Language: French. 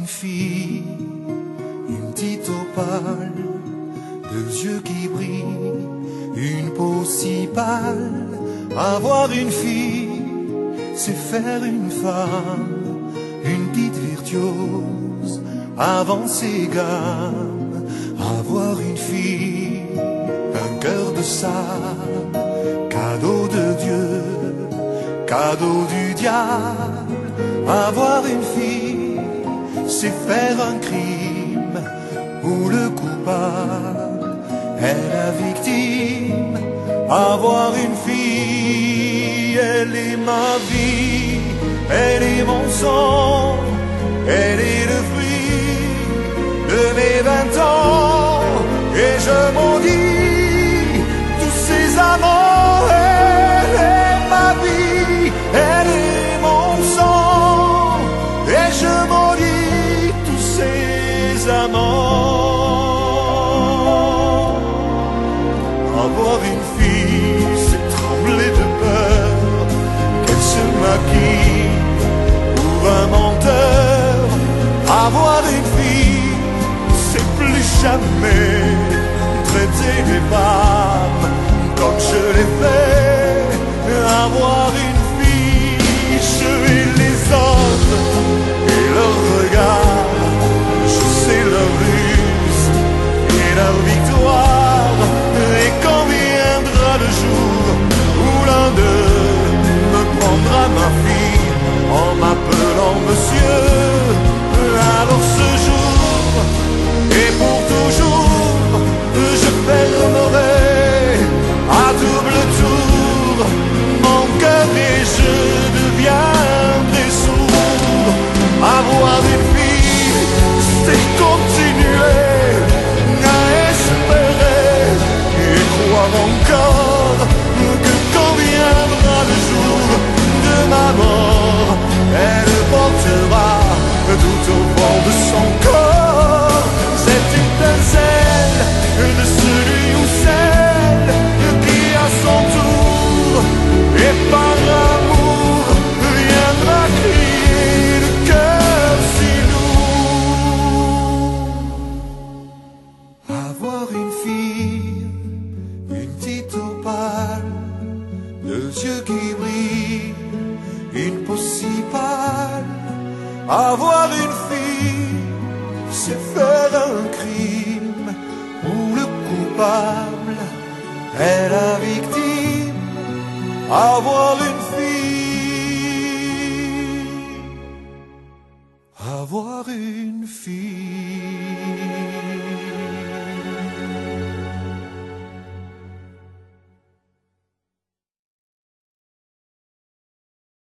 une fille, une petite opale, deux yeux qui brillent, une peau si pâle. Avoir une fille, c'est faire une femme, une petite virtuose, avancer gamme. Avoir une fille, un cœur de sable, cadeau de Dieu, cadeau du diable. Avoir une fille, c'est faire un crime où le coupable est la victime. Avoir une fille, elle est ma vie, elle est mon sang, elle est le fruit de mes 20 ans. Et je maudis tous ces amants. Elle est ma vie, elle est mon sang, et je maudis tous ces amants. Avoir une fille, c'est trembler de peur qu'elle se maquille pour un menteur. Avoir une fille, c'est plus jamais traiter les femmes comme je l'ai fait. Avoir une fille, je hais les hommes et leurs regards, je sais leur ruse et leur victoire. Et quand viendra le jour où l'un d'eux me prendra ma fille en m'appelant monsieur, alors ce jour et pour toujours je fermerai à double tour mon cœur et je deviendrai sourd. Avoir une fille, c'est continuer à espérer et croire encore que quand viendra le jour de ma mort, elle portera tout au fond de son corps cette étincelle de celui ou celle qui à son tour et par amour viendra crier le cœur si lourd. Avoir une fille, une petite opale, deux yeux qui brillent, une peau si pâle. Avoir une fille, c'est faire un crime où le coupable est la victime. Avoir une fille, avoir une fille.